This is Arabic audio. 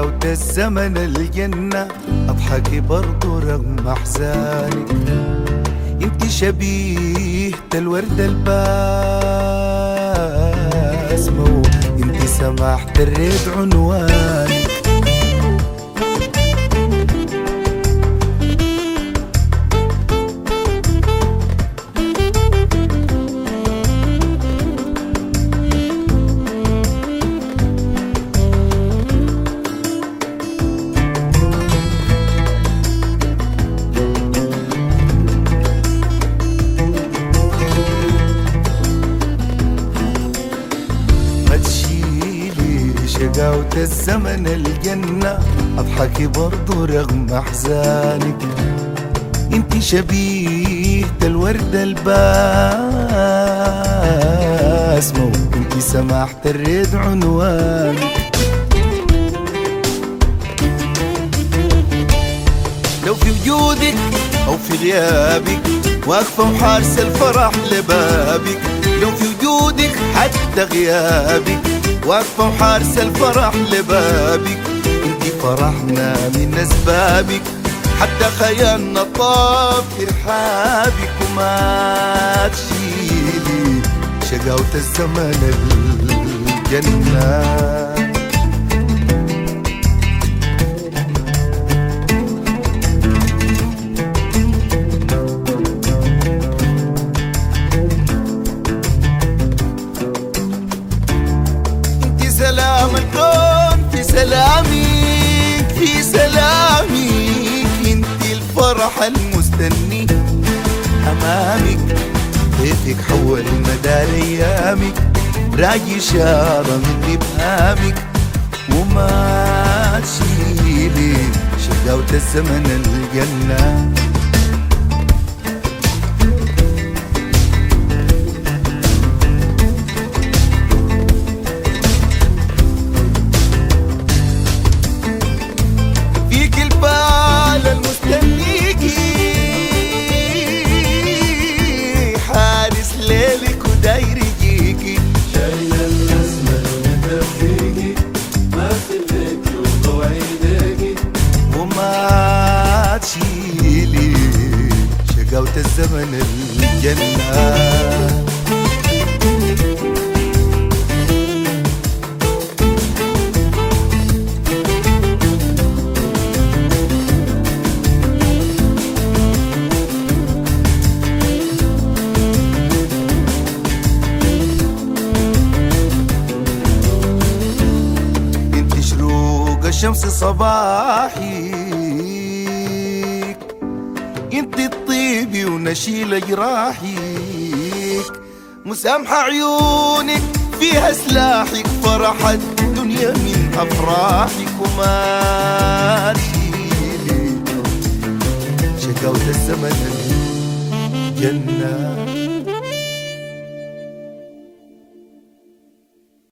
شقاوة الزمن الجنة، أضحكي برضو رغم أحزانك. انت شبيهة الوردة الباسمة، انت سماحة الريد عنوانك. شقاوة الزمن الجنة، أضحكي برضو رغم أحزانك. انت شبيهة الوردة الباسمة، انت سماحة الريد عنوانك. لو في وجودك أو في غيابك، واقفة وحارسة الفرح لبابك. لو في وجودك حتى غيابك، واقفة وحارسة الفرح لبابك. انتي فرحنا من أسبابك، حتى خيالنا طاب في رحابك. وما تشيلي شقاوة الزمن الجنة. سلام الكون في سلامك، في سلامك. انت الفرح المستني امامك، كيفك حول مدار ايامك. راجي اشاره من ابهامك، وما تشيلي شقاوة الزمن الجنة. داير يجيكي شايل الأزمة ومدفيكي، ما سبتك وضوع ايديكي. وما تشيلي شقاوة الزمن الجنة. الشمس صباحيك، انت الطيبي ونشيل جراحيك. مسامحة عيونك فيها سلاحك، فرحت الدنيا من أفراحك. وما تشيلي شقاوة الزمن الجنة.